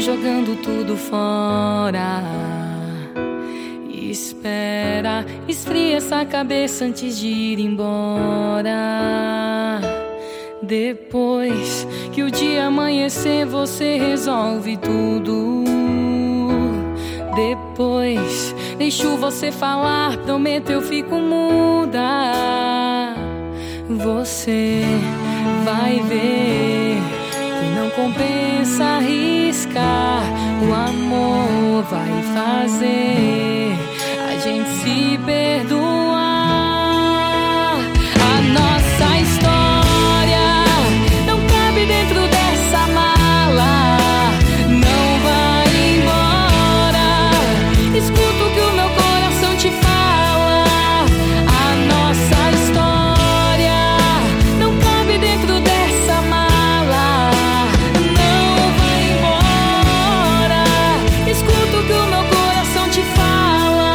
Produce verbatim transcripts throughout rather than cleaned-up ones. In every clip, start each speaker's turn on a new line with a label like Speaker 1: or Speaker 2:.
Speaker 1: jogando tudo fora. Espera, esfria essa cabeça antes de ir embora. Depois que o dia amanhecer, você resolve tudo. Depois deixo você falar, prometo eu fico muda. Você vai ver que não compensa arriscar. O amor vai fazer a gente se perdoar. A nossa história não cabe dentro dessa mala. Não vai embora. Escuta o que o meu coração te fala. A nossa história não cabe dentro dessa mala. Não vai embora. Escuta o que o meu coração te fala.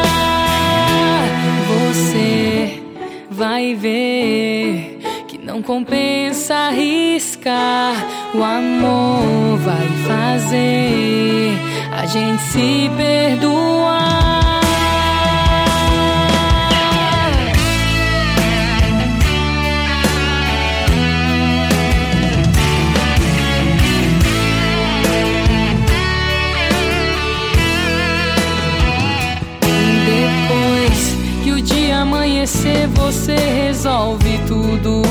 Speaker 1: Você vai ver que não compensa arriscar. O amor vai fazer a gente se perdoar. Depois que o dia amanhecer, você resolve tudo.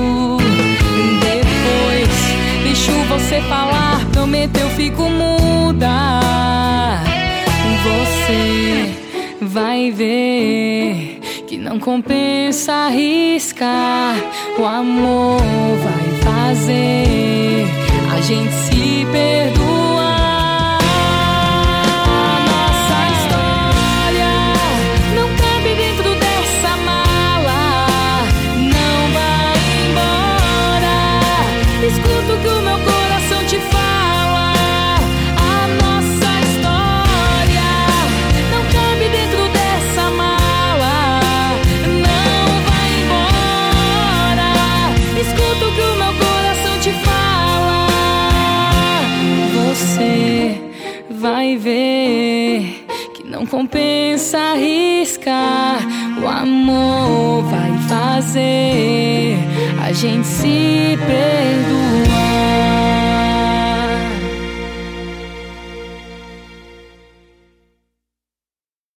Speaker 1: Depois deixo você falar, prometo eu fico muda. Você vai ver que não compensa arriscar. O amor vai fazer a gente se perdoar. A nossa história não cabe dentro dessa mala. Não vai embora. Escuta o que o meu coração te fala. A nossa história não cabe dentro dessa mala. Não vai embora. Escuta o que o meu coração te fala. Você vai ver que não compensa arriscar. O amor vai fazer a gente se perdoar.